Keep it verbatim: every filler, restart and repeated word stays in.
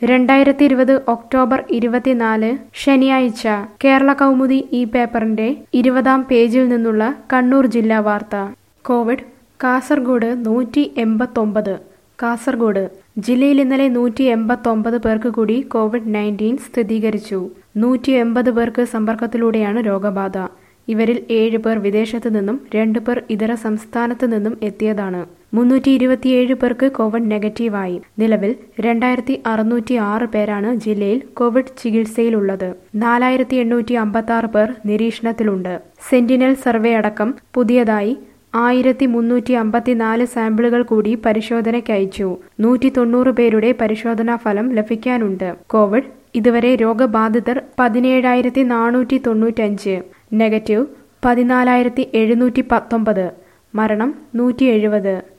രണ്ടായിരത്തി ഇരുപത് ഒക്ടോബർ ഇരുപത്തിനാല് ശനിയാഴ്ച കേരള കൗമുദി ഈ പേപ്പറിന്റെ ഇരുപതാം പേജിൽ നിന്നുള്ള കണ്ണൂർ ജില്ലാ വാർത്ത. കോവിഡ് കാസർഗോഡ് നൂറ്റി എൺപത്തൊമ്പത്. കാസർഗോഡ് ജില്ലയിൽ ഇന്നലെ നൂറ്റി എൺപത്തൊമ്പത് പേർക്ക് കൂടി കോവിഡ് നയൻറ്റീൻ സ്ഥിരീകരിച്ചു. നൂറ്റി എൺപത് പേർക്ക് സമ്പർക്കത്തിലൂടെയാണ് രോഗബാധ. ഇവരിൽ ഏഴ് പേർ വിദേശത്തു നിന്നും രണ്ട് പേർ ഇതര സംസ്ഥാനത്തു നിന്നും എത്തിയതാണ്. മുന്നൂറ്റി ഇരുപത്തിയേഴ് പേർക്ക് കോവിഡ് നെഗറ്റീവായി. നിലവിൽ രണ്ടായിരത്തി അറുന്നൂറ്റി ആറ് പേരാണ് ജില്ലയിൽ കോവിഡ് ചികിത്സയിലുള്ളത്. നാലായിരത്തി എണ്ണൂറ്റി അമ്പത്തി ആറ് പേർ നിരീക്ഷണത്തിലുണ്ട്. സെന്റിനൽ സർവേ അടക്കം പുതിയതായി ആയിരത്തി മുന്നൂറ്റി അമ്പത്തിനാല് സാമ്പിളുകൾ കൂടി പരിശോധനയ്ക്കയച്ചു. നൂറ്റി തൊണ്ണൂറ് പേരുടെ പരിശോധനാ ഫലം ലഭിക്കാനുണ്ട്. കോവിഡ് ഇതുവരെ രോഗബാധിതർ പതിനേഴായിരത്തി നാനൂറ്റി തൊണ്ണൂറ്റഞ്ച്, നെഗറ്റീവ് പതിനാലായിരത്തി എഴുന്നൂറ്റി പത്തൊമ്പത്, മരണം നൂറ്റി എഴുപത്.